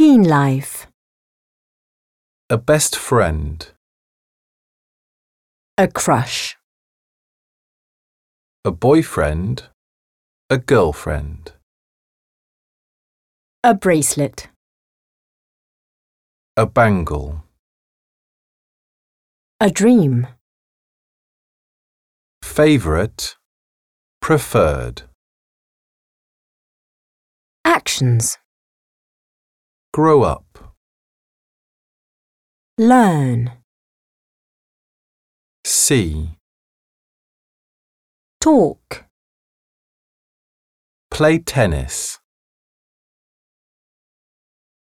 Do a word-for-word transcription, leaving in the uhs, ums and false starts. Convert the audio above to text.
teen life. A best friend. A crush. A boyfriend. A girlfriend. A bracelet. A bangle. A dream. Favorite. Preferred. Actions. Grow up. Learn. See. Talk. Play tennis.